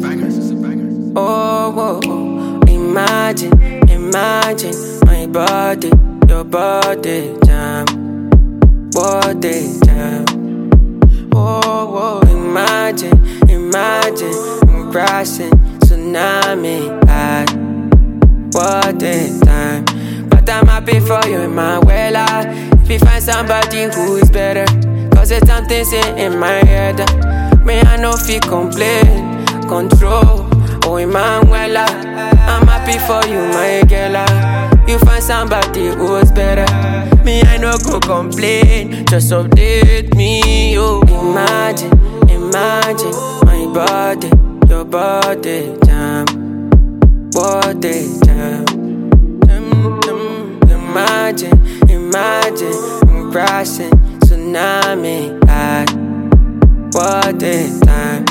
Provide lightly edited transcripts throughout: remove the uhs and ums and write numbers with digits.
Oh, whoa, whoa. Imagine my body, your body jam, body jam. Oh, whoa, imagine, I'm crashing, tsunami at what a time. But I'm happy for you, Emmanuela. If you find somebody who is better, cause it's something in my head. Me, I no feel complain, control. Oh, Emmanuela, I'm happy for you, my girl. You find somebody who is better. Me, I no go complain, just update me, oh. Imagine my body, your body jam, body jam. Imagine, I'm crashing, tsunami at what a time.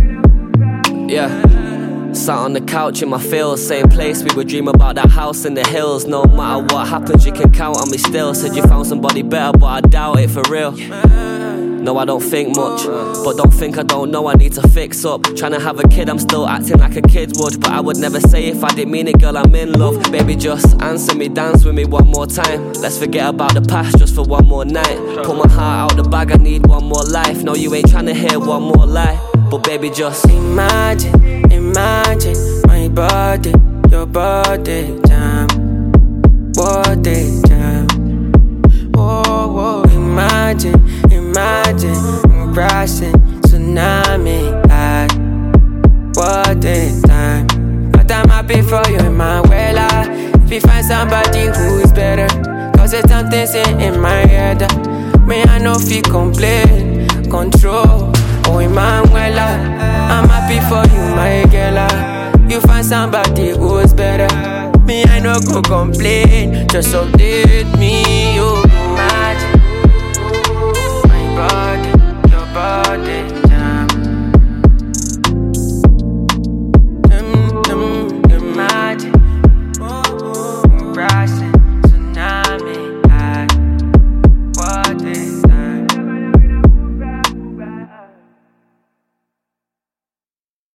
Yeah, sat on the couch in my fields, same place we would dream about that house in the hills. No matter what happens, you can count on me still. Said you found somebody better, but I doubt it for real. No, I don't think much, but don't think I don't know I need to fix up. Tryna have a kid, I'm still acting like a kid would. But I would never say if I didn't mean it, girl, I'm in love. Baby, just answer me, dance with me one more time. Let's forget about the past just for one more night. Pull my heart out the bag, I need one more life. No, you ain't tryna hear one more lie, but baby, just imagine my body, your body jam, body jam. Oh, whoa, imagine, I'm crashing, tsunami at what a time. But I'm happy for you, Emmanuela. If you find somebody who is better, cause it's something in my head. Me, I no feel complain, control. Oh, Emmanuela, I'm happy for you, my girl. You find somebody who is better. Me, I no go complain, just update